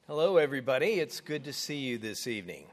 Hello, everybody. It's good to see you this evening.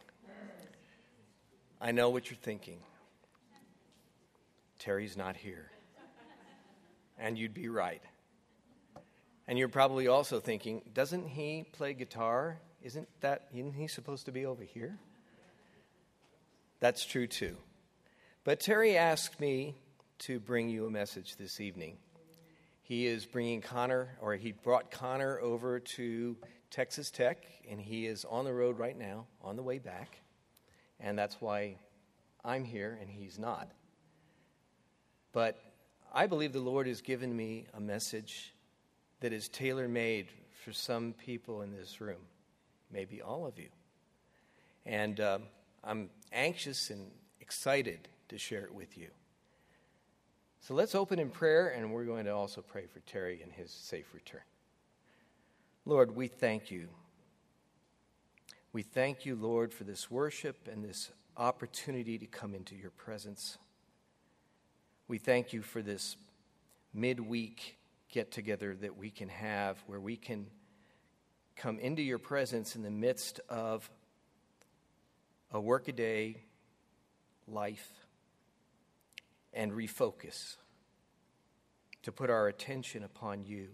I know what you're thinking. Terry's not here. And you'd be right. And you're probably also thinking, doesn't he play guitar? Isn't he supposed to be over here? That's true too. But Terry asked me to bring you a message this evening. He brought Connor over to Texas Tech, and he is on the road right now, on the way back. And that's why I'm here and he's not. But I believe the Lord has given me a message that is tailor-made for some people in this room, maybe all of you. And I'm anxious and excited to share it with you. So let's open in prayer, and we're going to also pray for Terry and his safe return. Lord, we thank you. We thank you, Lord, for this worship and this opportunity to come into your presence. We thank you for this midweek get-together that we can have, where we can come into your presence in the midst of a workaday life and refocus, to put our attention upon you.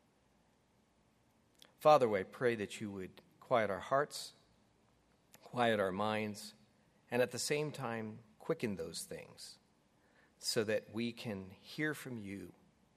Father, I pray that you would quiet our hearts, quiet our minds, and at the same time quicken those things so that we can hear from you.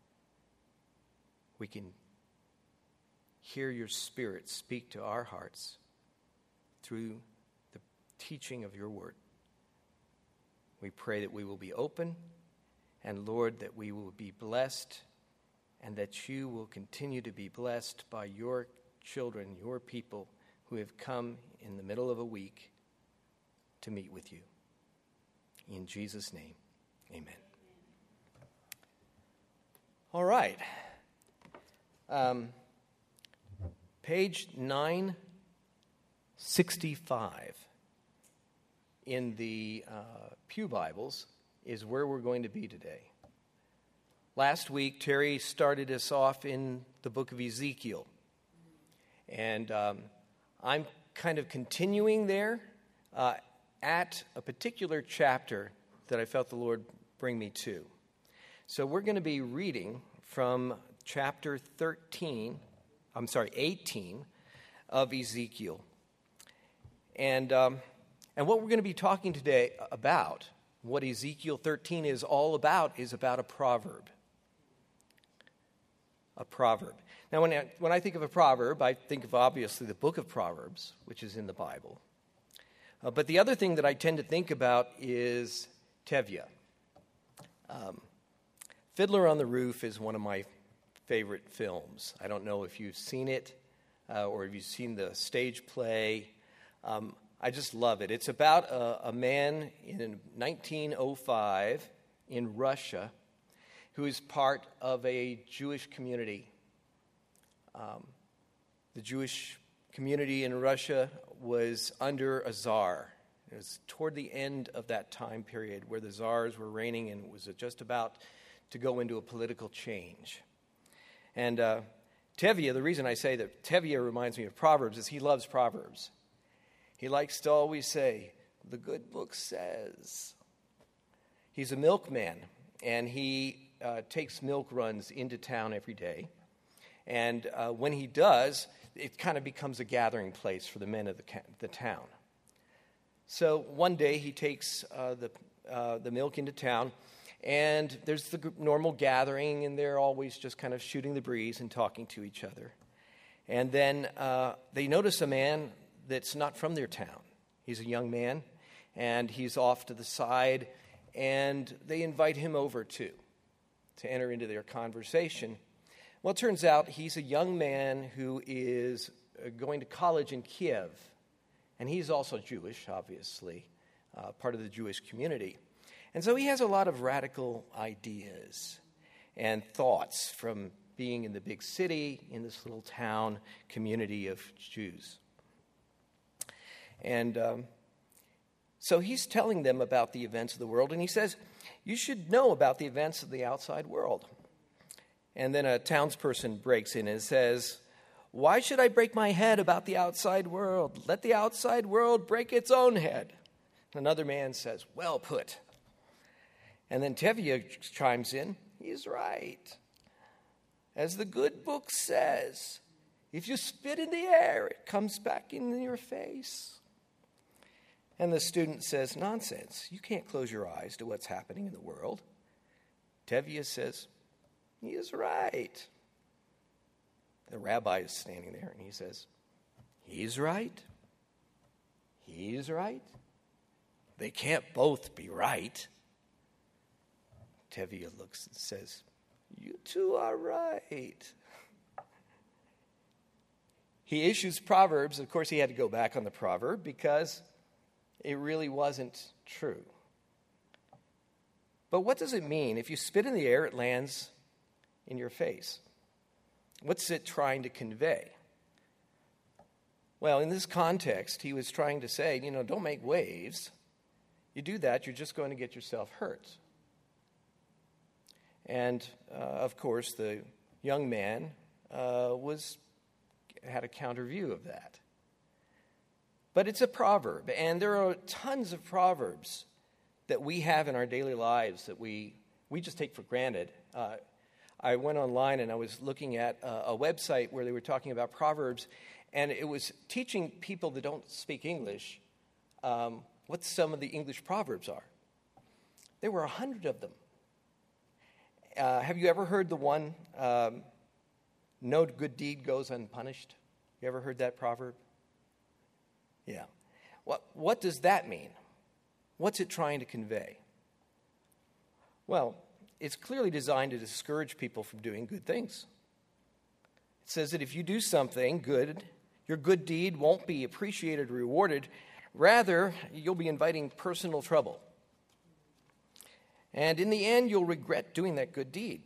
We can hear your Spirit speak to our hearts through the teaching of your word. We pray that we will be open, and Lord, that we will be blessed, and that you will continue to be blessed by your children, your people who have come in the middle of a week to meet with you. In Jesus' name, amen. All right. Page 965 in the Pew Bibles is where we're going to be today. Last week, Terry started us off in the book of Ezekiel. And I'm kind of continuing there at a particular chapter that I felt the Lord bring me to. So we're going to be reading from chapter 18 of Ezekiel. And what we're going to be talking today about, what Ezekiel 13 is all about, is about a proverb. A proverb. Now, when I think of a proverb, I think of obviously the book of Proverbs, which is in the Bible. But the other thing that I tend to think about is Tevye. Fiddler on the Roof is one of my favorite films. I don't know if you've seen it or if you've seen the stage play. I just love it. It's about a man in 1905 in Russia who is part of a Jewish community. The Jewish community in Russia was under a czar. It was toward the end of that time period where the czars were reigning, and it was just about to go into a political change. And Tevye, the reason I say that Tevye reminds me of Proverbs is he loves Proverbs. He likes to always say, the good book says. He's a milkman, and he takes milk runs into town every day. And when he does, it kind of becomes a gathering place for the men of the town. So one day he takes the milk into town, and there's the normal gathering, and they're always just kind of shooting the breeze and talking to each other. And then they notice a man that's not from their town. He's a young man, and he's off to the side, and they invite him over to enter into their conversation. Well, it turns out he's a young man who is going to college in Kiev, and he's also Jewish, obviously, part of the Jewish community. And so he has a lot of radical ideas and thoughts from being in the big city, in this little town community of Jews. And so he's telling them about the events of the world, and he says, you should know about the events of the outside world. And then a townsperson breaks in and says, Why should I break my head about the outside world? Let the outside world break its own head. Another man says, well put. And then Tevye chimes in, he's right. As the good book says, if you spit in the air, it comes back in your face. And the student says, nonsense. You can't close your eyes to what's happening in the world. Tevye says, he is right. The rabbi is standing there and he says, he's right. He's right. They can't both be right. Tevye looks and says, you two are right. He issues Proverbs. Of course, he had to go back on the proverb because it really wasn't true. But what does it mean? If you spit in the air, it lands in your face. What's it trying to convey? Well, in this context, he was trying to say, don't make waves. You do that, you're just going to get yourself hurt. And, of course, the young man had a counter view of that. But it's a proverb, and there are tons of proverbs that we have in our daily lives that we just take for granted. I went online and I was looking at a website where they were talking about proverbs, and it was teaching people that don't speak English what some of the English proverbs are. There were 100 of them. Have you ever heard the one, no good deed goes unpunished? You ever heard that proverb? Yeah. What does that mean? What's it trying to convey? Well, it's clearly designed to discourage people from doing good things. It says that if you do something good, your good deed won't be appreciated or rewarded. Rather, you'll be inviting personal trouble. And in the end, you'll regret doing that good deed.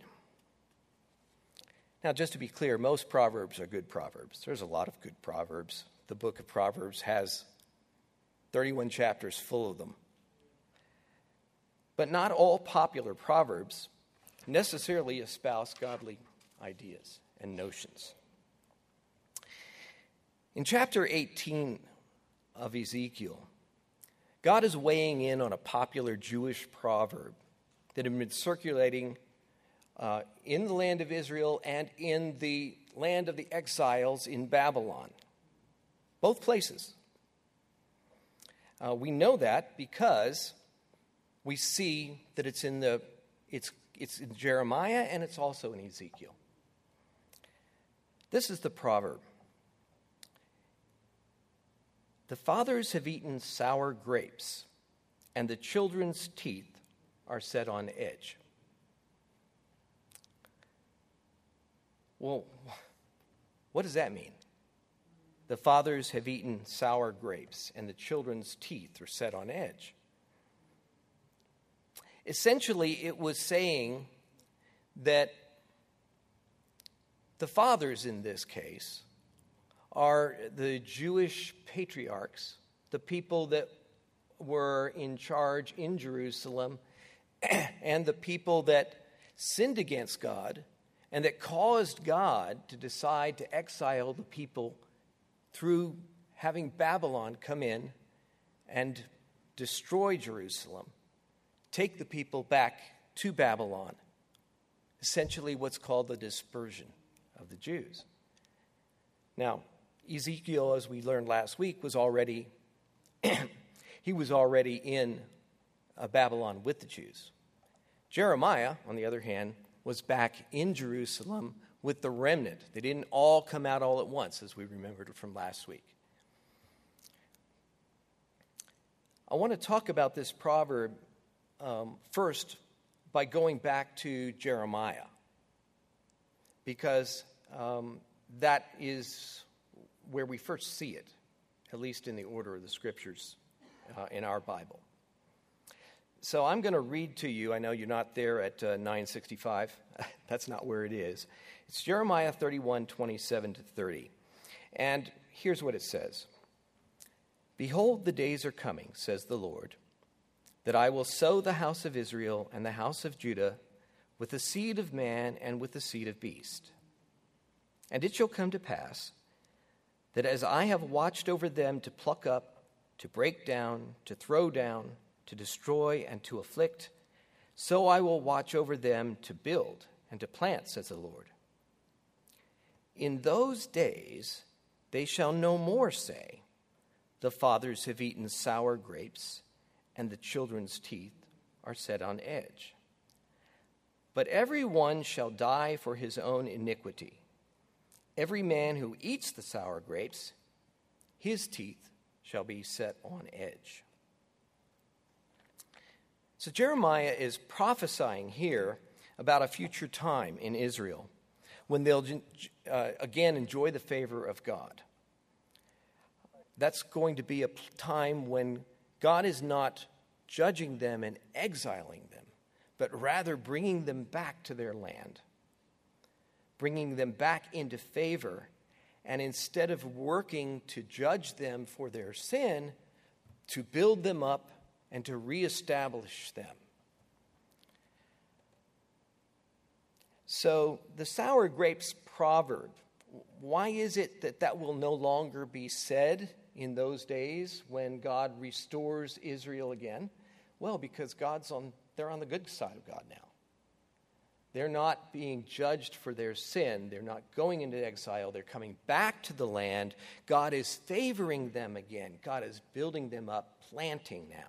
Now, just to be clear, most proverbs are good proverbs. There's a lot of good proverbs. The book of Proverbs has 31 chapters full of them. But not all popular proverbs necessarily espouse godly ideas and notions. In chapter 18 of Ezekiel, God is weighing in on a popular Jewish proverb that had been circulating in the land of Israel and in the land of the exiles in Babylon. Both places. We know that because we see that it's in Jeremiah and it's also in Ezekiel. This is the proverb. The fathers have eaten sour grapes, and the children's teeth are set on edge. Well, what does that mean? The fathers have eaten sour grapes, and the children's teeth are set on edge. Essentially, it was saying that the fathers in this case are the Jewish patriarchs, the people that were in charge in Jerusalem, and the people that sinned against God and that caused God to decide to exile the people through having Babylon come in and destroy Jerusalem, take the people back to Babylon, essentially what's called the dispersion of the Jews. Now, Ezekiel, as we learned last week, was already in Babylon with the Jews. Jeremiah, on the other hand, was back in Jerusalem with the remnant. They didn't all come out all at once, as we remembered from last week. I want to talk about this proverb first by going back to Jeremiah, because that is where we first see it, at least in the order of the scriptures in our Bible. So I'm going to read to you. I know you're not there at 965. That's not where it is. It's Jeremiah 31, 27 to 30. And here's what it says. Behold, the days are coming, says the Lord, that I will sow the house of Israel and the house of Judah with the seed of man and with the seed of beast. And it shall come to pass, that as I have watched over them to pluck up, to break down, to throw down, to destroy, and to afflict, so I will watch over them to build and to plant, says the Lord. In those days they shall no more say, the fathers have eaten sour grapes, and the children's teeth are set on edge. But every one shall die for his own iniquity. Every man who eats the sour grapes, his teeth shall be set on edge. So Jeremiah is prophesying here about a future time in Israel when they'll again enjoy the favor of God. That's going to be a time when God is not judging them and exiling them, but rather bringing them back to their land, bringing them back into favor, and instead of working to judge them for their sin, to build them up and to reestablish them. So the sour grapes proverb, why is it that will no longer be said in those days when God restores Israel again? Well, because they're on the good side of God now. They're not being judged for their sin. They're not going into exile. They're coming back to the land. God is favoring them again. God is building them up, planting now.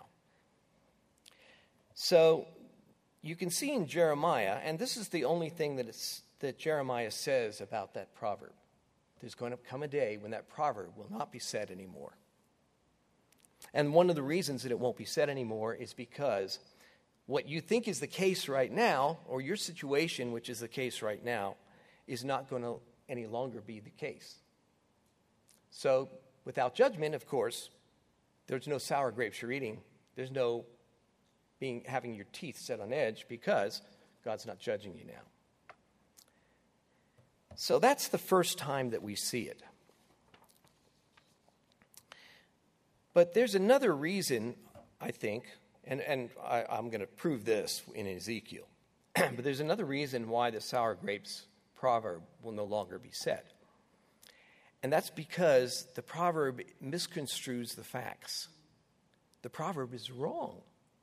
So you can see in Jeremiah, and this is the only thing that Jeremiah says about that proverb. There's going to come a day when that proverb will not be said anymore. And one of the reasons that it won't be said anymore is because what you think is the case right now, or your situation, which is the case right now, is not going to any longer be the case. So, without judgment, of course, there's no sour grapes you're eating. There's no having your teeth set on edge because God's not judging you now. So that's the first time that we see it. But there's another reason, I think, and I'm going to prove this in Ezekiel, but there's another reason why the sour grapes proverb will no longer be said. And that's because the proverb misconstrues the facts. The proverb is wrong.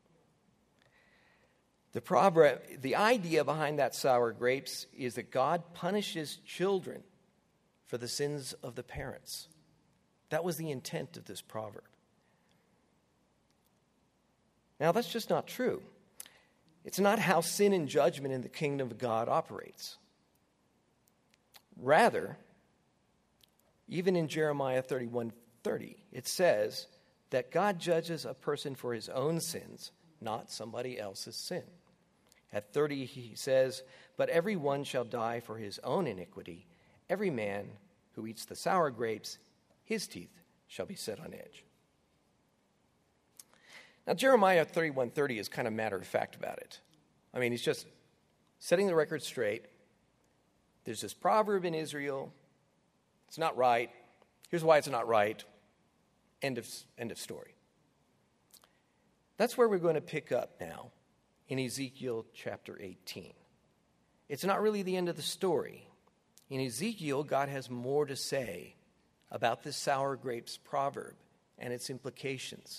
The idea behind that sour grapes is that God punishes children for the sins of the parents. That was the intent of this proverb. Now, that's just not true. It's not how sin and judgment in the kingdom of God operates. Rather, even in Jeremiah 31:30, it says that God judges a person for his own sins, not somebody else's sin. At 30, he says, but every one shall die for his own iniquity. Every man who eats the sour grapes, his teeth shall be set on edge. Now, Jeremiah 31:30 is kind of matter of fact about it. I mean, he's just setting the record straight. There's this proverb in Israel. It's not right. Here's why it's not right. End of story. That's where we're going to pick up now in Ezekiel chapter 18. It's not really the end of the story. In Ezekiel, God has more to say about this sour grapes proverb and its implications.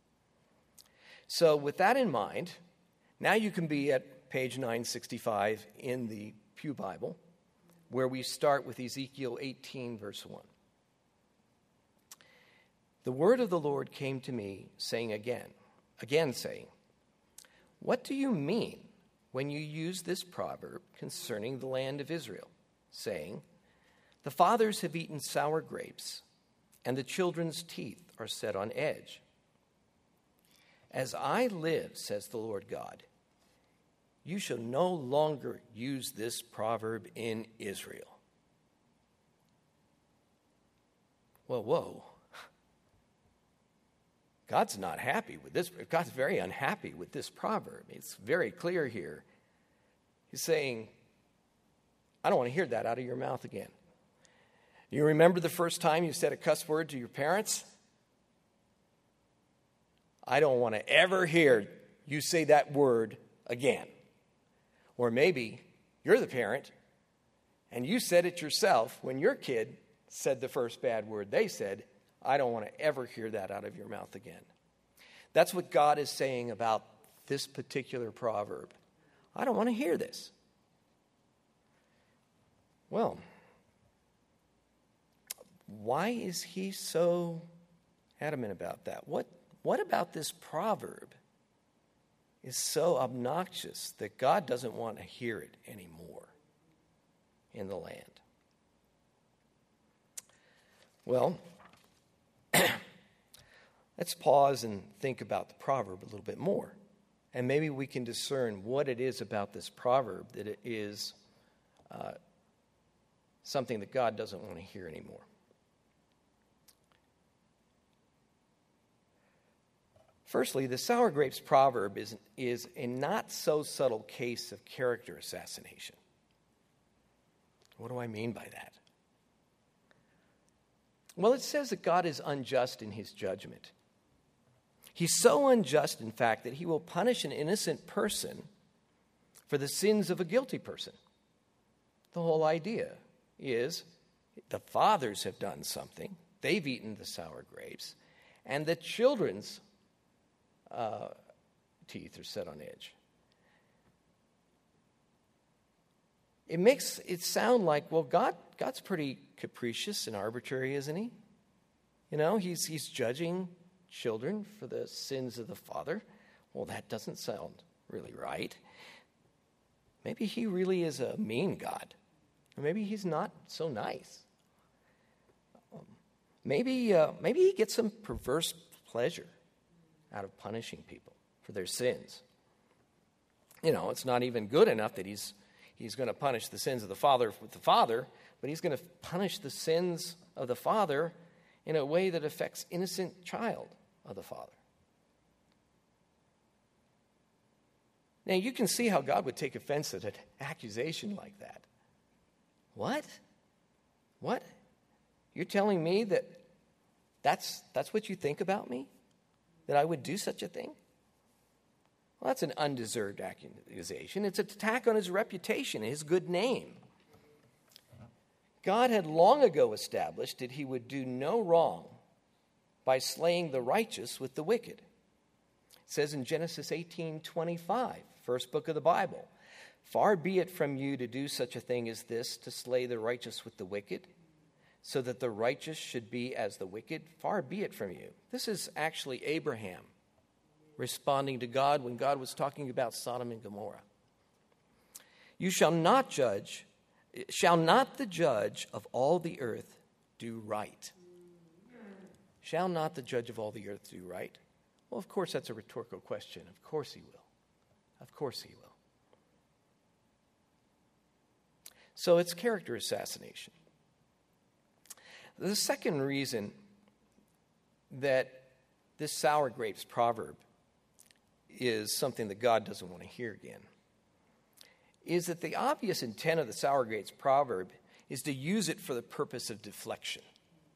So with that in mind, now you can be at page 965 in the Pew Bible, where we start with Ezekiel 18, verse 1. The word of the Lord came to me, saying again saying, what do you mean when you use this proverb concerning the land of Israel, saying, the fathers have eaten sour grapes, and the children's teeth are set on edge? As I live, says the Lord God, you shall no longer use this proverb in Israel. Whoa. God's not happy with this. God's very unhappy with this proverb. It's very clear here. He's saying, I don't want to hear that out of your mouth again. You remember the first time you said a cuss word to your parents? I don't want to ever hear you say that word again. Or maybe you're the parent and you said it yourself when your kid said the first bad word they said, I don't want to ever hear that out of your mouth again. That's what God is saying about this particular proverb. I don't want to hear this. Well, why is he so adamant about that? What about this proverb is so obnoxious that God doesn't want to hear it anymore in the land? Well, let's pause and think about the proverb a little bit more. And maybe we can discern what it is about this proverb that it is something that God doesn't want to hear anymore. Firstly, the sour grapes proverb is a not so subtle case of character assassination. What do I mean by that? Well, it says that God is unjust in his judgment. He's so unjust, in fact, that he will punish an innocent person for the sins of a guilty person. The whole idea is the fathers have done something. They've eaten the sour grapes, and the children's teeth are set on edge. It makes it sound like, well, God's pretty capricious and arbitrary, isn't he? You know, he's judging children for the sins of the father. Well, that doesn't sound really right. Maybe he really is a mean God. Or maybe he's not so nice. Maybe he gets some perverse pleasure out of punishing people for their sins. You know, it's not even good enough that he's going to punish the sins of the father with the father, but he's going to punish the sins of the father in a way that affects innocent child of the father. Now, you can see how God would take offense at an accusation like that. What? What? You're telling me that that's what you think about me? That I would do such a thing? Well, that's an undeserved accusation. It's an attack on his reputation, his good name. God had long ago established that he would do no wrong by slaying the righteous with the wicked. It says in Genesis 18:25, first book of the Bible, "Far be it from you to do such a thing as this, to slay the righteous with the wicked, so that the righteous should be as the wicked. Far be it from you." This is actually Abraham responding to God when God was talking about Sodom and Gomorrah. "You shall not the judge of all the earth do right?" Shall not the judge of all the earth do right? Well, of course, that's a rhetorical question. Of course he will. Of course he will. So it's character assassination. The second reason that this sour grapes proverb is something that God doesn't want to hear again is that the obvious intent of the sour grapes proverb is to use it for the purpose of deflection.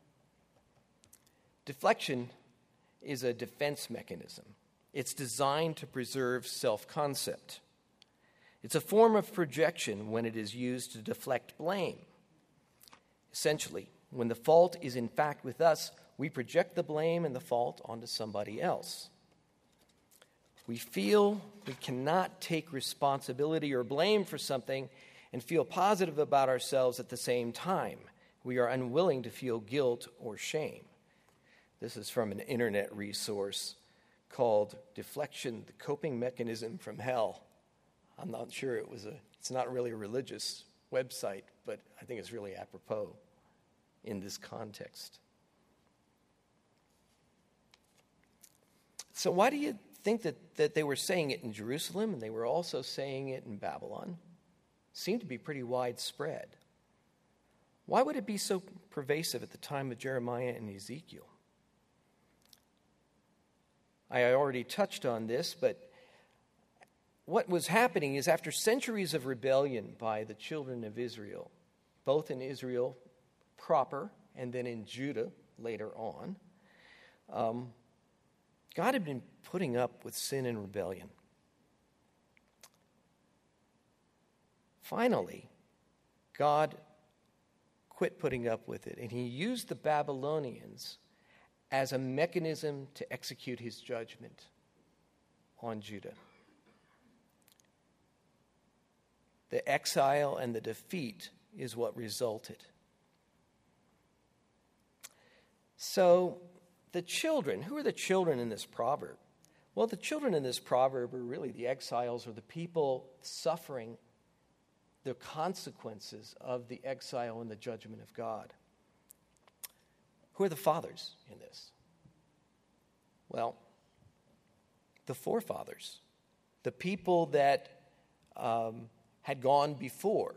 Deflection is a defense mechanism. It's designed to preserve self-concept. It's a form of projection when it is used to deflect blame. Essentially, when the fault is in fact with us, we project the blame and the fault onto somebody else. We feel we cannot take responsibility or blame for something and feel positive about ourselves at the same time. We are unwilling to feel guilt or shame. This is from an internet resource called Deflection, the Coping Mechanism from Hell. I'm not sure it's not really a religious website, but I think it's really apropos in this context. So why do you think that they were saying it in Jerusalem and they were also saying it in Babylon? It seemed to be pretty widespread. Why would it be so pervasive at the time of Jeremiah and Ezekiel? I already touched on this, but what was happening is after centuries of rebellion by the children of Israel, both in Israel proper and then in Judah later on, God had been putting up with sin and rebellion. Finally, God quit putting up with it. And he used the Babylonians as a mechanism to execute his judgment on Judah. The exile and the defeat is what resulted. So, the children, who are the children in this proverb? Well, the children in this proverb are really the exiles or the people suffering the consequences of the exile and the judgment of God. Who are the fathers in this? Well, the forefathers, the people that had gone before.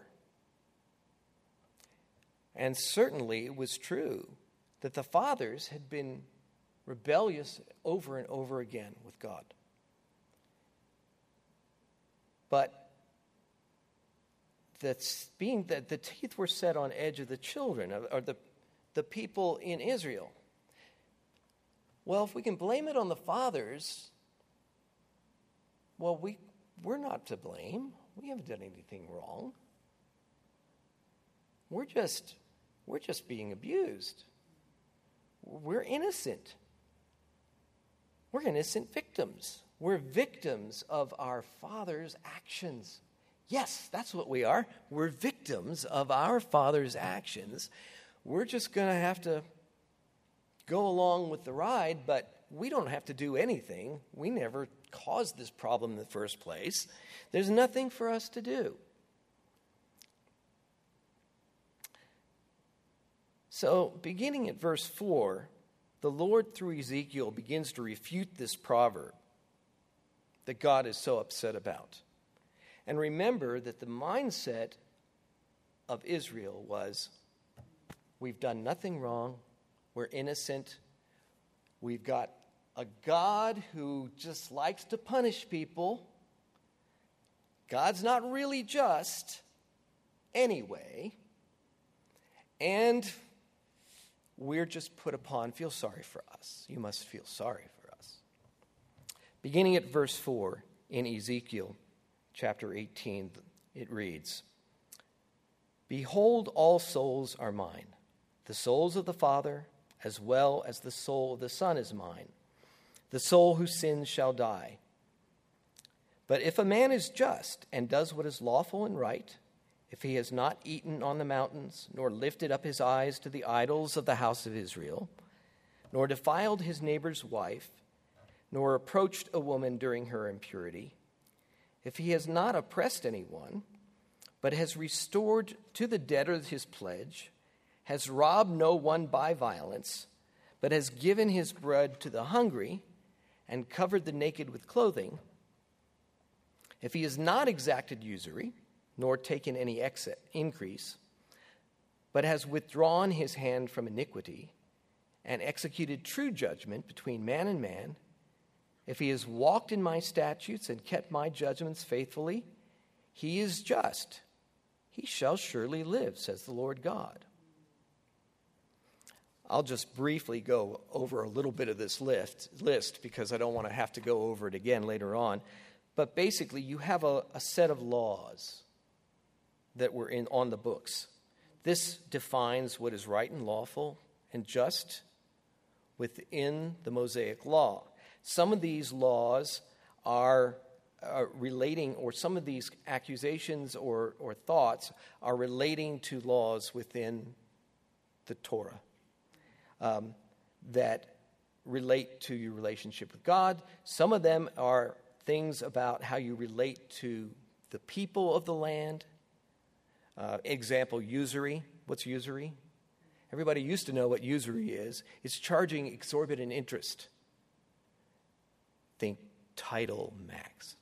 And certainly it was true that the fathers had been rebellious over and over again with God. But being that the teeth were set on edge of the children, or the people in Israel. Well, if we can blame it on the fathers, well, we're not to blame. We haven't done anything wrong. We're just being abused. We're innocent. We're innocent victims. We're victims of our father's actions. Yes, that's what we are. We're victims of our father's actions. We're just going to have to go along with the ride, but we don't have to do anything. We never caused this problem in the first place. There's nothing for us to do. So, beginning at verse 4, the Lord, through Ezekiel, begins to refute this proverb that God is so upset about. And remember that the mindset of Israel was, we've done nothing wrong, we're innocent, we've got a God who just likes to punish people. God's not really just anyway. And we're just put upon, feel sorry for us. You must feel sorry for us. Beginning at verse 4 in Ezekiel chapter 18, it reads, "Behold, all souls are mine. The souls of the Father, as well as the soul of the Son, is mine. The soul who sins shall die. But if a man is just and does what is lawful and right, if he has not eaten on the mountains, nor lifted up his eyes to the idols of the house of Israel, nor defiled his neighbor's wife, nor approached a woman during her impurity, if he has not oppressed anyone, but has restored to the debtor his pledge, has robbed no one by violence, but has given his bread to the hungry, and covered the naked with clothing, if he has not exacted usury, nor taken any increase, but has withdrawn his hand from iniquity, and executed true judgment between man and man, if he has walked in my statutes and kept my judgments faithfully, he is just. He shall surely live, says the Lord God." I'll just briefly go over a little bit of this list because I don't want to have to go over it again later on. But basically, you have a set of laws that were on the books. This defines what is right and lawful and just within the Mosaic law. Some of these laws are relating, or some of these accusations or thoughts are relating to laws within the Torah that relate to your relationship with God. Some of them are things about how you relate to the people of the land. Example, usury. What's usury? Everybody used to know what usury is. It's charging exorbitant interest. Think title max.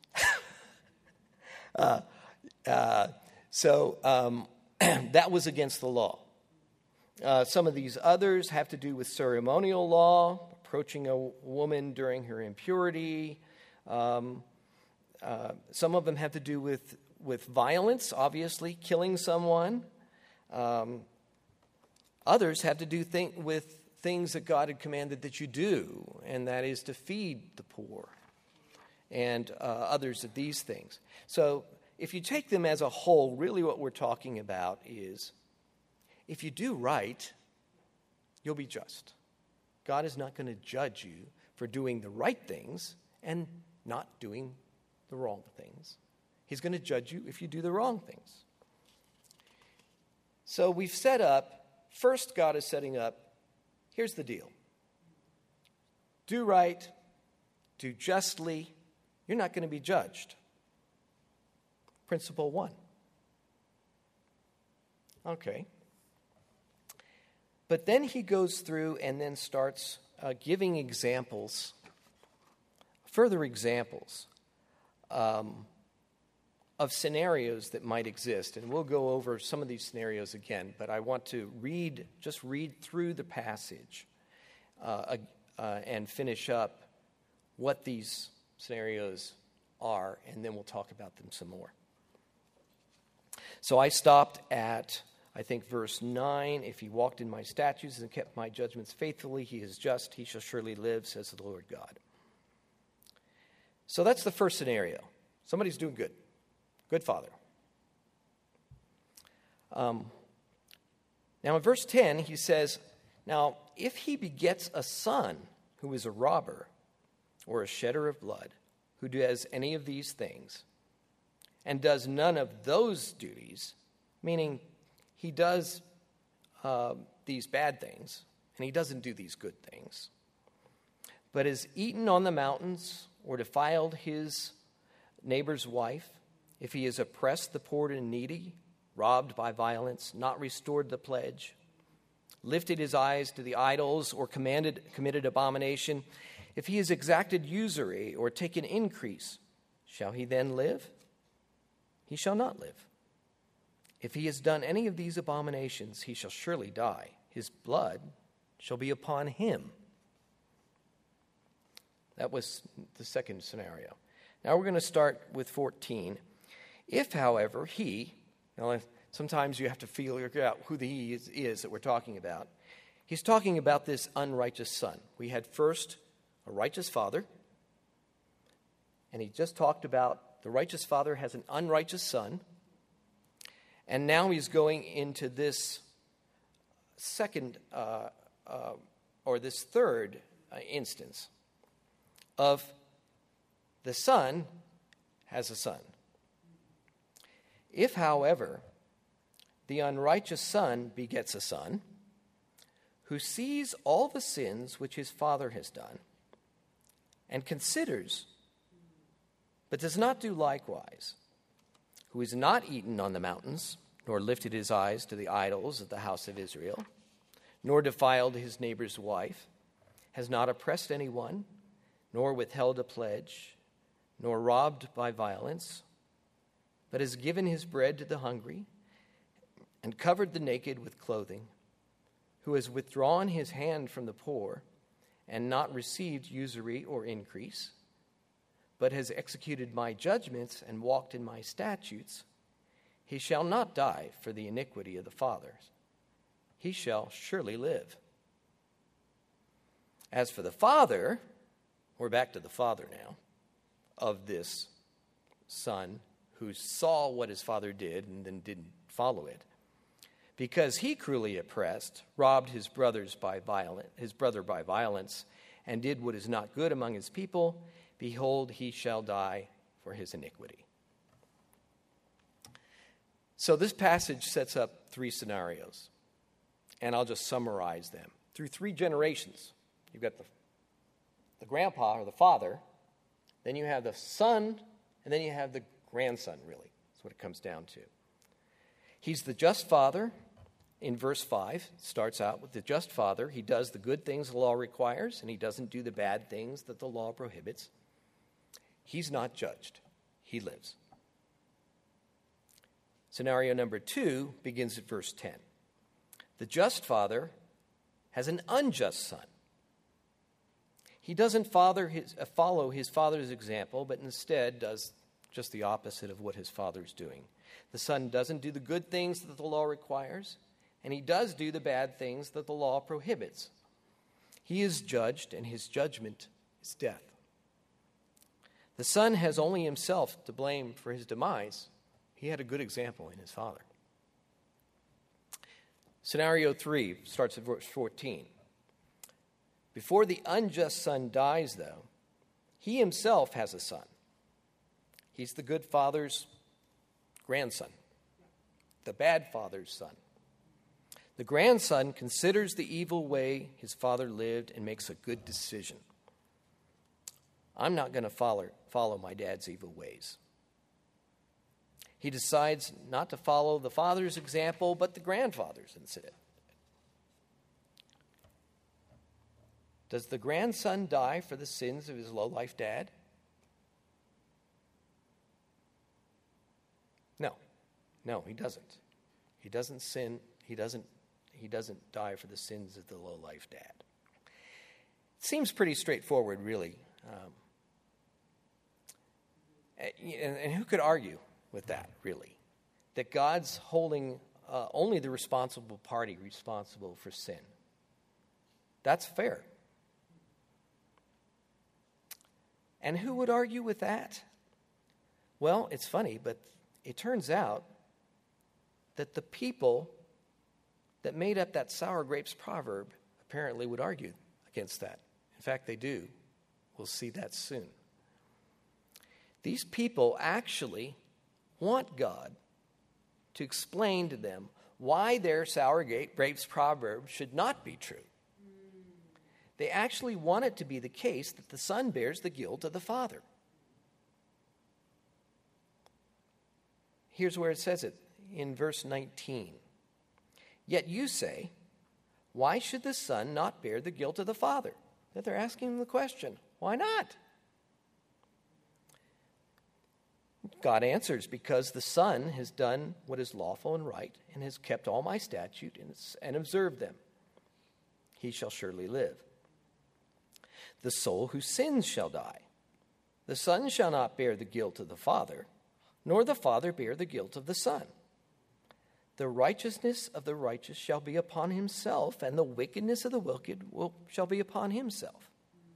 So that was against the law. Some of these others have to do with ceremonial law, approaching a woman during her impurity. Some of them have to do with violence, obviously, killing someone. Others have to do with things that God had commanded that you do, and that is to feed the poor, and others of these things. So if you take them as a whole, really what we're talking about is if you do right, you'll be just. God is not going to judge you for doing the right things and not doing the wrong things. He's going to judge you if you do the wrong things. So we've set up, first God is setting up, here's the deal. Do right, do justly, you're not going to be judged. Principle 1. Okay. But then he goes through and then starts giving examples, further examples of scenarios that might exist. And we'll go over some of these scenarios again, but I want to read through the passage and finish up what these scenarios are, and then we'll talk about them some more. So I stopped at, I think, verse 9. If he walked in my statutes and kept my judgments faithfully, he is just, he shall surely live, says the Lord God. So that's the first scenario. Somebody's doing good. Good father. Now in verse 10, he says, now if he begets a son who is a robber or a shedder of blood, who does any of these things, and does none of those duties, meaning he does these bad things, and he doesn't do these good things, but is eaten on the mountains or defiled his neighbor's wife, if he has oppressed the poor and needy, robbed by violence, not restored the pledge, lifted his eyes to the idols, or committed abomination, if he has exacted usury or taken increase, shall he then live? He shall not live. If he has done any of these abominations, he shall surely die. His blood shall be upon him. That was the second scenario. Now we're going to start with 14. If, however, he, now sometimes you have to figure out who the he is that we're talking about. He's talking about this unrighteous son. We had first a righteous father, and he just talked about the righteous father has an unrighteous son, and now he's going into this second or this third instance of the son has a son. If, however, the unrighteous son begets a son who sees all the sins which his father has done and considers, but does not do likewise, who is not eaten on the mountains, nor lifted his eyes to the idols of the house of Israel, nor defiled his neighbor's wife, has not oppressed anyone, nor withheld a pledge, nor robbed by violence, but has given his bread to the hungry, and covered the naked with clothing, who has withdrawn his hand from the poor, and not received usury or increase, but has executed my judgments and walked in my statutes, he shall not die for the iniquity of the fathers. He shall surely live. As for the father, we're back to the father now, of this son who saw what his father did and then didn't follow it. Because he cruelly oppressed, robbed his brother by violence, and did what is not good among his people, behold, he shall die for his iniquity. So this passage sets up three scenarios, and I'll just summarize them. Through three generations, you've got the grandpa or the father, then you have the son, and then you have the grandson, really. That's what it comes down to. He's the just father. In verse 5, it starts out with the just father. He does the good things the law requires, and he doesn't do the bad things that the law prohibits. He's not judged. He lives. Scenario number 2 begins at verse 10. The just father has an unjust son. He doesn't follow his father's example, but instead does just the opposite of what his father's doing. The son doesn't do the good things that the law requires, and he does do the bad things that the law prohibits. He is judged, and his judgment is death. The son has only himself to blame for his demise. He had a good example in his father. Scenario 3 starts at verse 14. Before the unjust son dies, though, he himself has a son. He's the good father's grandson, the bad father's son. The grandson considers the evil way his father lived and makes a good decision. I'm not going to follow my dad's evil ways. He decides not to follow the father's example, but the grandfather's instead. Does the grandson die for the sins of his low-life dad? No, he doesn't. He doesn't sin. He doesn't die for the sins of the low-life dad. It seems pretty straightforward, really. And who could argue with that, really? That God's holding only the responsible party responsible for sin. That's fair. And who would argue with that? Well, it's funny, but it turns out that the people that made up that sour grapes proverb apparently would argue against that. In fact, they do. We'll see that soon. These people actually want God to explain to them why their sour grapes proverb should not be true. They actually want it to be the case that the son bears the guilt of the father. Here's where it says it in verse 19. Yet you say, why should the son not bear the guilt of the father? That they're asking the question, why not? God answers, because the son has done what is lawful and right and has kept all my statutes and observed them. He shall surely live. The soul who sins shall die. The son shall not bear the guilt of the father, nor the father bear the guilt of the son. The righteousness of the righteous shall be upon himself, and the wickedness of the wicked shall be upon himself.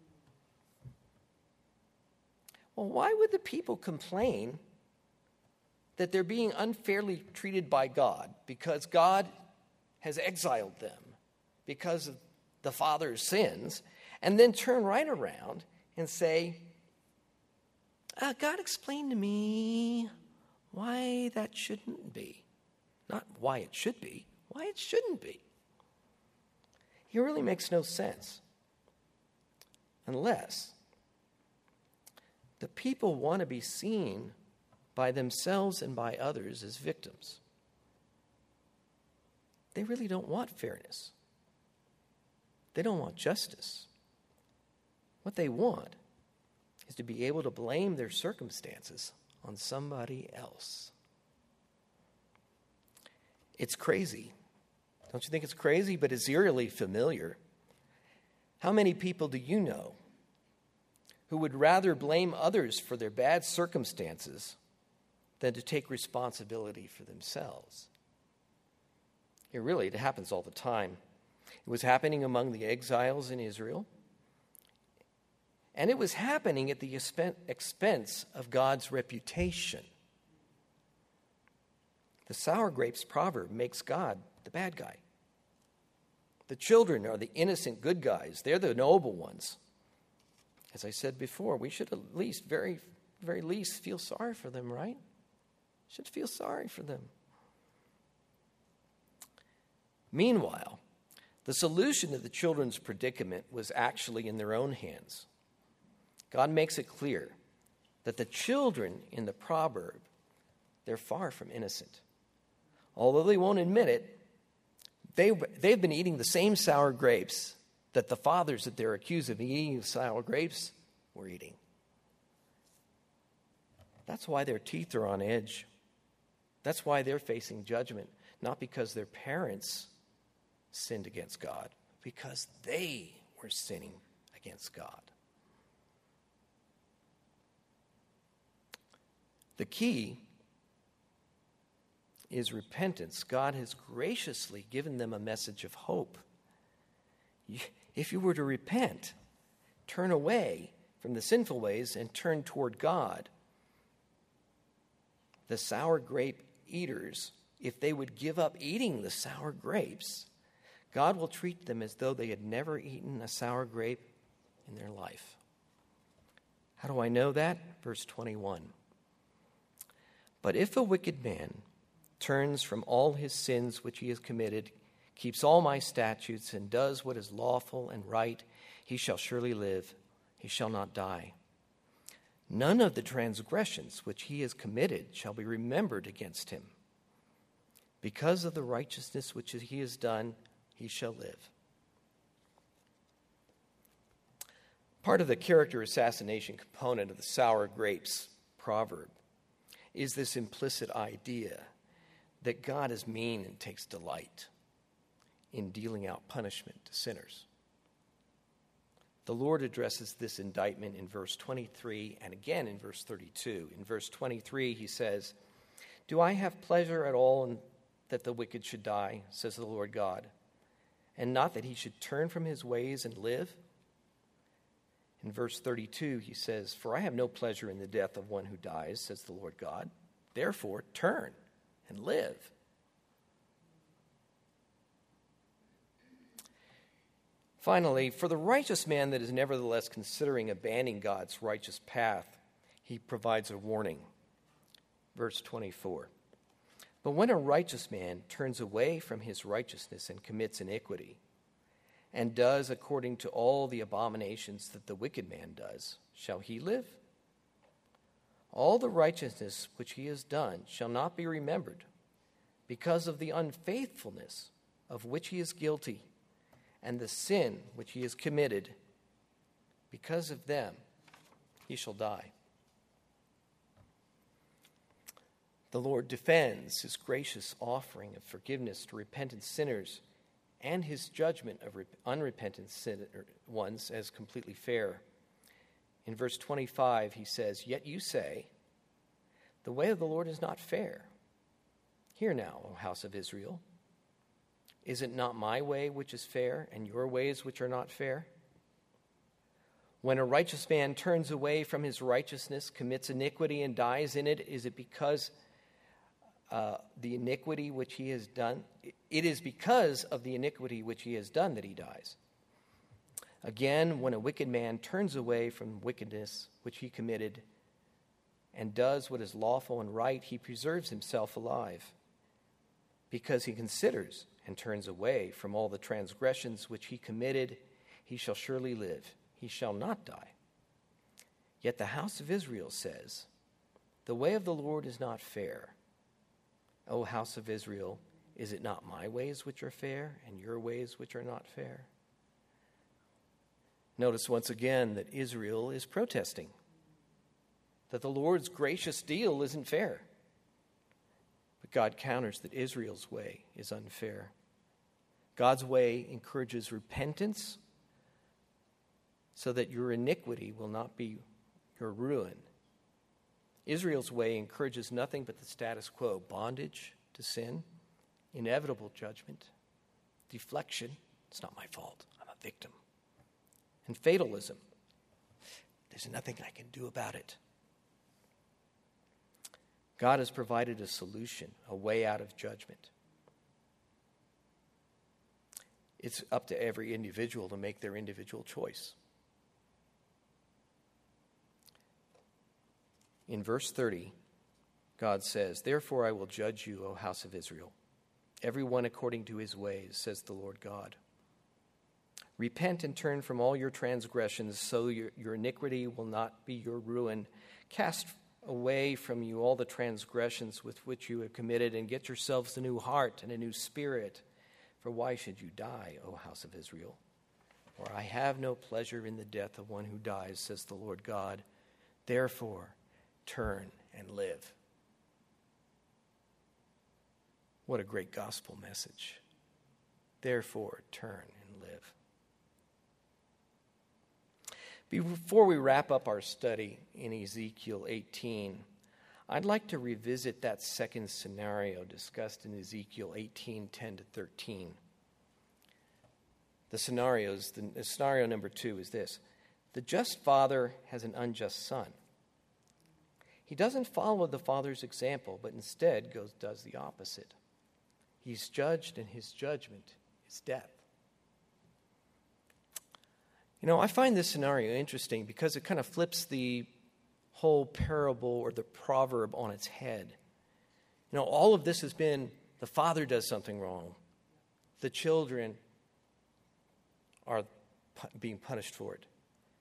Well, why would the people complain that they're being unfairly treated by God because God has exiled them because of the father's sins, and then turn right around and say, God explained to me why that shouldn't be. Not why it should be, why it shouldn't be. It really makes no sense. Unless the people want to be seen by themselves and by others as victims. They really don't want fairness. They don't want justice. What they want is to be able to blame their circumstances on somebody else. It's crazy. Don't you think it's crazy? But it's eerily familiar. How many people do you know who would rather blame others for their bad circumstances than to take responsibility for themselves? It happens all the time. It was happening among the exiles in Israel. And it was happening at the expense of God's reputation. The sour grapes proverb makes God the bad guy. The children are the innocent good guys. They're the noble ones. As I said before, we should at least, very least, feel sorry for them, right? Should feel sorry for them. Meanwhile, the solution to the children's predicament was actually in their own hands. God makes it clear that the children in the proverb, they're far from innocent. Although they won't admit it, they've been eating the same sour grapes that the fathers that they're accused of eating sour grapes were eating. That's why their teeth are on edge. That's why they're facing judgment, not because their parents sinned against God, because they were sinning against God. The key is repentance. God has graciously given them a message of hope. If you were to repent, turn away from the sinful ways and turn toward God, the sour grape eaters if they would give up eating the sour grapes, God will treat them as though they had never eaten a sour grape in their life. How do I know that? Verse 21. But if a wicked man turns from all his sins which he has committed, keeps all my statutes, and does what is lawful and right, he shall surely live, he shall not die. None of the transgressions which he has committed shall be remembered against him. Because of the righteousness which he has done, he shall live. Part of the character assassination component of the sour grapes proverb is this implicit idea that God is mean and takes delight in dealing out punishment to sinners. The Lord addresses this indictment in verse 23 and again in verse 32. In verse 23, he says, "Do I have pleasure at all in that the wicked should die, says the Lord God, and not that he should turn from his ways and live?" In verse 32, he says, "For I have no pleasure in the death of one who dies, says the Lord God. Therefore, turn and live." Finally, for the righteous man that is nevertheless considering abandoning God's righteous path, he provides a warning. Verse 24. "But when a righteous man turns away from his righteousness and commits iniquity, and does according to all the abominations that the wicked man does, shall he live? All the righteousness which he has done shall not be remembered, because of the unfaithfulness of which he is guilty, and the sin which he has committed. Because of them he shall die." The Lord defends his gracious offering of forgiveness to repentant sinners and his judgment of unrepentant ones as completely fair. In verse 25, he says, "Yet you say, 'The way of the Lord is not fair.' Hear now, O house of Israel. Is it not my way which is fair, and your ways which are not fair? When a righteous man turns away from his righteousness, commits iniquity, and dies in it, is it because the iniquity which he has done? It is because of the iniquity which he has done that he dies. Again, when a wicked man turns away from wickedness which he committed and does what is lawful and right, he preserves himself alive. Because he considers and turns away from all the transgressions which he committed, he shall surely live. He shall not die. Yet the house of Israel says, 'The way of the Lord is not fair.' O house of Israel, is it not my ways which are fair, and your ways which are not fair?" Notice once again that Israel is protesting, that the Lord's gracious deal isn't fair. But God counters that Israel's way is unfair. God's way encourages repentance so that your iniquity will not be your ruin. Israel's way encourages nothing but the status quo: bondage to sin, inevitable judgment, deflection. It's not my fault, I'm a victim. And fatalism. There's nothing I can do about it. God has provided a solution, a way out of judgment. It's up to every individual to make their individual choice. In verse 30, God says, "Therefore I will judge you, O house of Israel, every one according to his ways, says the Lord God. Repent and turn from all your transgressions, so your iniquity will not be your ruin. Cast away from you all the transgressions with which you have committed, and get yourselves a new heart and a new spirit. For why should you die, O house of Israel? For I have no pleasure in the death of one who dies, says the Lord God. Therefore, turn and live." What a great gospel message. Therefore, turn and live. Before we wrap up our study in Ezekiel 18, I'd like to revisit that second scenario discussed in Ezekiel 18, 10 to 13. The scenario number 2 is this. The just father has an unjust son. He doesn't follow the father's example, but instead does the opposite. He's judged, and his judgment is death. I find this scenario interesting because it kind of flips the whole parable or the proverb on its head. All of this has been the father does something wrong. The children are being punished for it.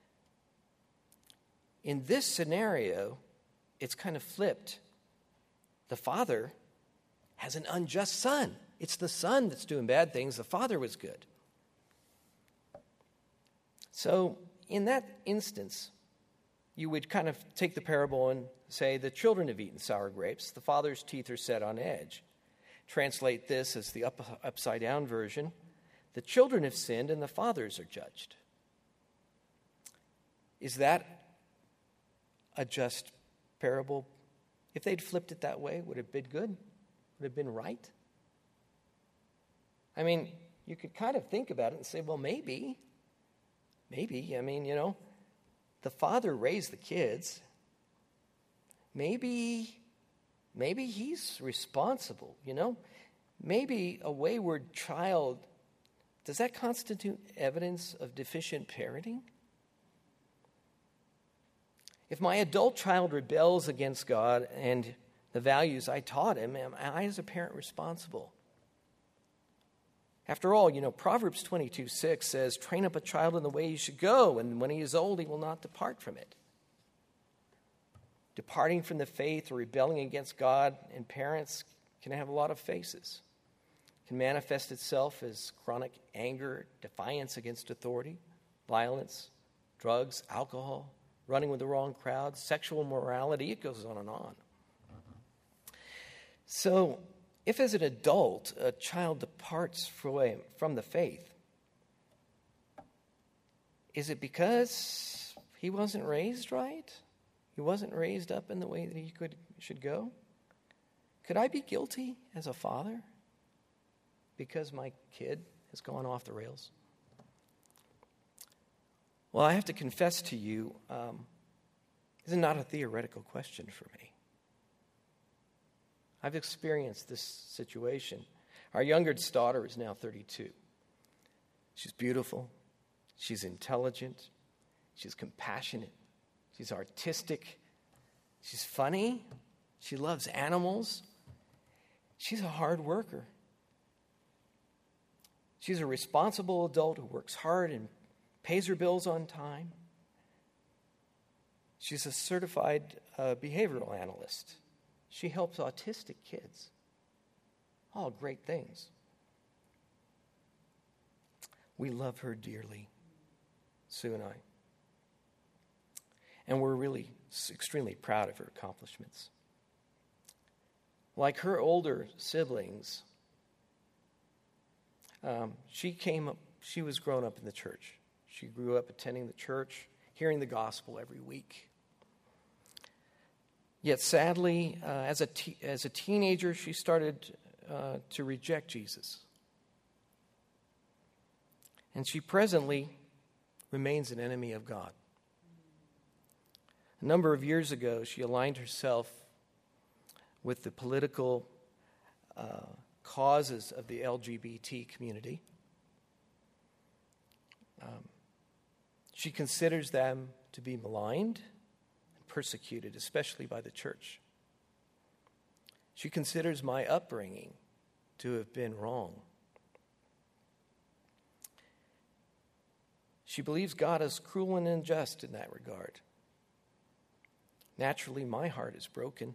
In this scenario, it's kind of flipped. The father has an unjust son. It's the son that's doing bad things. The father was good. So in that instance, you would kind of take the parable and say, the children have eaten sour grapes. The father's teeth are set on edge. Translate this as the upside down version. The children have sinned and the fathers are judged. Is that a just parable? If they'd flipped it that way, would it have been good? Would it have been right? I mean, you could kind of think about it and say, well, maybe. The father raised the kids. Maybe he's responsible, Maybe a wayward child, does that constitute evidence of deficient parenting? If my adult child rebels against God and the values I taught him, am I as a parent responsible? After all, Proverbs 22:6 says, train up a child in the way he should go, and when he is old, he will not depart from it. Departing from the faith or rebelling against God and parents can have a lot of faces. It can manifest itself as chronic anger, defiance against authority, violence, drugs, alcohol, running with the wrong crowd, sexual immorality. It goes on and on. So, if as an adult a child departs from the faith, is it because he wasn't raised right? He wasn't raised up in the way that he should go? Could I be guilty as a father because my kid has gone off the rails? Well, I have to confess to you, this is not a theoretical question for me. I've experienced this situation. Our youngest daughter is now 32. She's beautiful. She's intelligent. She's compassionate. She's artistic. She's funny. She loves animals. She's a hard worker. She's a responsible adult who works hard and pays her bills on time. She's a certified behavioral analyst. She helps autistic kids. All great things. We love her dearly, Sue and I. And we're really extremely proud of her accomplishments. Like her older siblings, she was grown up in the church. She grew up attending the church, hearing the gospel every week. Yet sadly, as a teenager, she started to reject Jesus. And she presently remains an enemy of God. A number of years ago, she aligned herself with the political causes of the LGBT community. She considers them to be maligned, persecuted, especially by the church. She considers my upbringing to have been wrong. She believes God is cruel and unjust in that regard. Naturally, my heart is broken.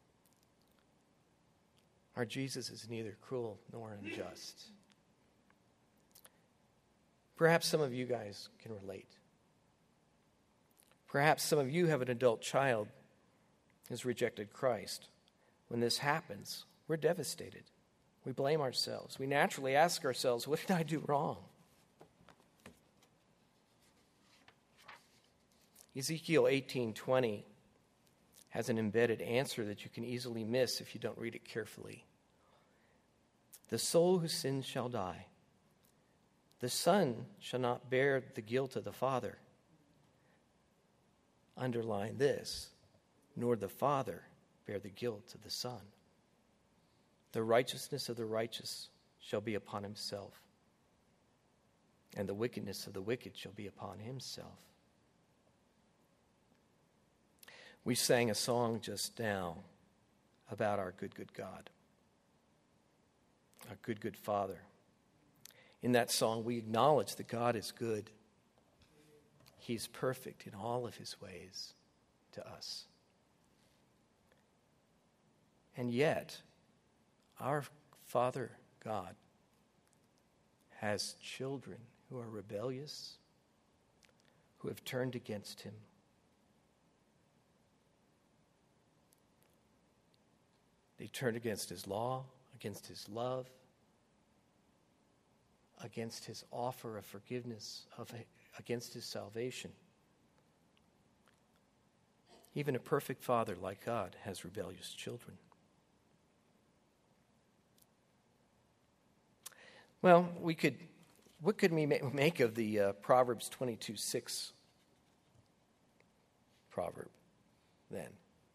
Our Jesus is neither cruel nor unjust. Perhaps some of you guys can relate. Perhaps some of you have an adult child who has rejected Christ. When this happens, we're devastated. We blame ourselves. We naturally ask ourselves, what did I do wrong? Ezekiel 18:20 has an embedded answer that you can easily miss if you don't read it carefully. The soul who sins shall die. The son shall not bear the guilt of the father. Underline this, nor the father bear the guilt of the son. The righteousness of the righteous shall be upon himself, and the wickedness of the wicked shall be upon himself. We sang a song just now about our good, good God, our good, good Father. In that song, we acknowledge that God is good. He's perfect in all of his ways to us. And yet, our Father God has children who are rebellious, who have turned against him. They turned against his law, against his love, against his offer of forgiveness, against his salvation. Even a perfect father like God has rebellious children. Well, what could we make of the Proverbs 22:6 proverb then?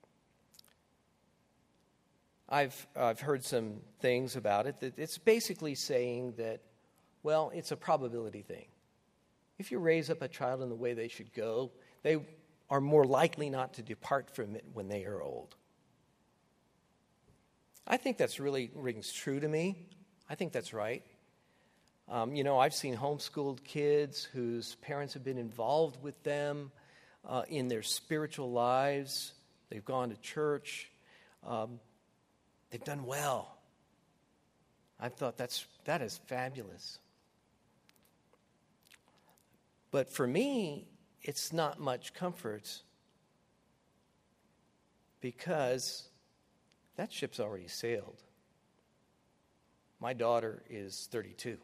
I've heard some things about it that it's basically saying that, well, it's a probability thing. If you raise up a child in the way they should go, they are more likely not to depart from it when they are old. I think that's really rings true to me. I think that's right. I've seen homeschooled kids whose parents have been involved with them in their spiritual lives. They've gone to church. They've done well. I've thought that is fabulous. But for me, it's not much comfort because that ship's already sailed. My daughter is 32.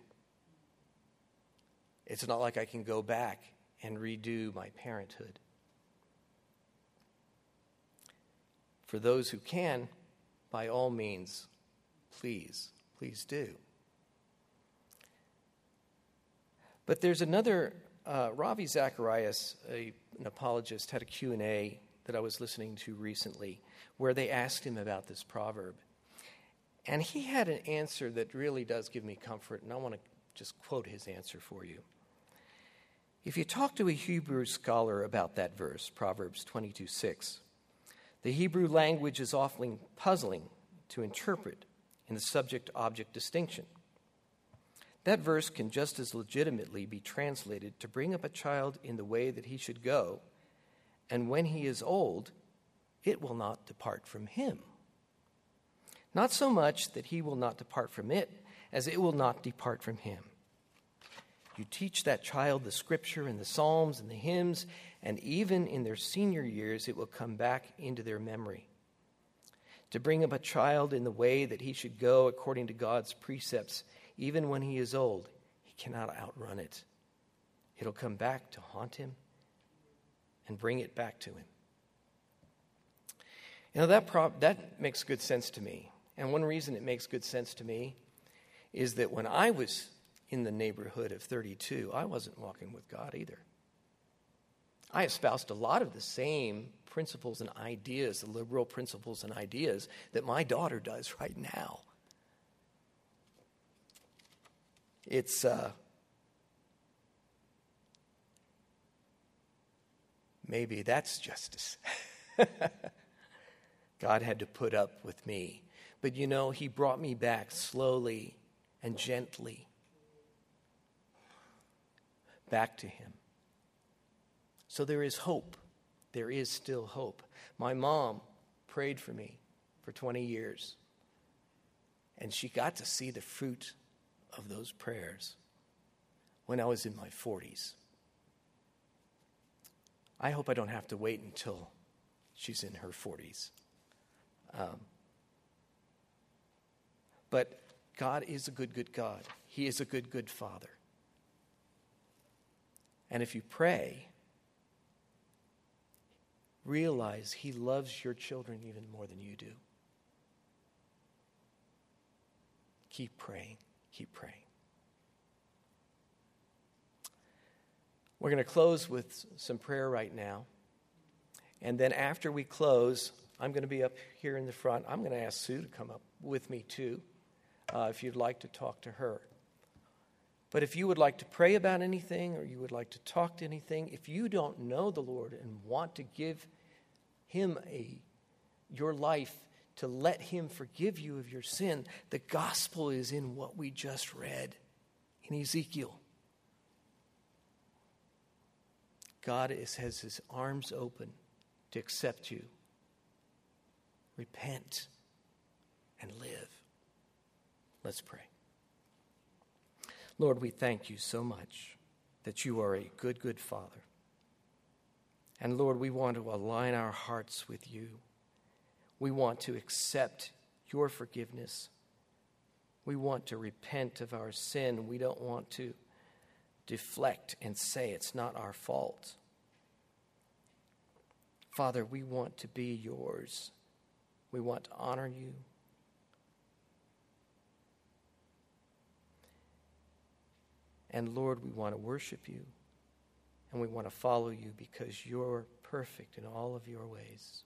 It's not like I can go back and redo my parenthood. For those who can, by all means, please do. But there's another, Ravi Zacharias, an apologist, had a Q&A that I was listening to recently where they asked him about this proverb. And he had an answer that really does give me comfort, and I want to just quote his answer for you. If you talk to a Hebrew scholar about that verse, Proverbs 22:6, the Hebrew language is often puzzling to interpret in the subject-object distinction. That verse can just as legitimately be translated to bring up a child in the way that he should go, and when he is old, it will not depart from him. Not so much that he will not depart from it, as it will not depart from him. You teach that child the scripture and the psalms and the hymns, and even in their senior years, it will come back into their memory. To bring up a child in the way that he should go according to God's precepts, even when he is old, he cannot outrun it. It'll come back to haunt him and bring it back to him. That makes good sense to me. And one reason it makes good sense to me is that when I was in the neighborhood of 32, I wasn't walking with God either. I espoused a lot of the same principles and ideas, the liberal principles and ideas that my daughter does right now. It's maybe that's justice. God had to put up with me. But he brought me back slowly and gently back to him. So there is hope. There is still hope. My mom prayed for me for 20 years. And she got to see the fruit of those prayers when I was in my 40s. I hope I don't have to wait until she's in her 40s. But God is a good, good God. He is a good, good Father. And if you pray, realize he loves your children even more than you do. Keep praying. Keep praying. We're going to close with some prayer right now. And then after we close, I'm going to be up here in the front. I'm going to ask Sue to come up with me too, if you'd like to talk to her. But if you would like to pray about anything or you would like to talk to anything, if you don't know the Lord and want to give him your life to let him forgive you of your sin, the gospel is in what we just read in Ezekiel. God has his arms open to accept you. Repent and live. Let's pray. Lord, we thank you so much that you are a good, good Father. And Lord, we want to align our hearts with you. We want to accept your forgiveness. We want to repent of our sin. We don't want to deflect and say it's not our fault. Father, we want to be yours. We want to honor you. And Lord, we want to worship you. And we want to follow you because you're perfect in all of your ways.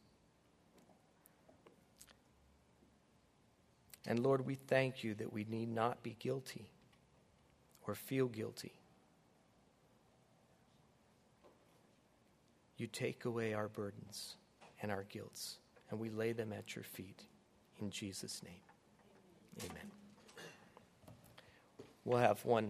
And Lord, we thank you that we need not be guilty or feel guilty. You take away our burdens and our guilts, and we lay them at your feet. In Jesus' name, amen. We'll have one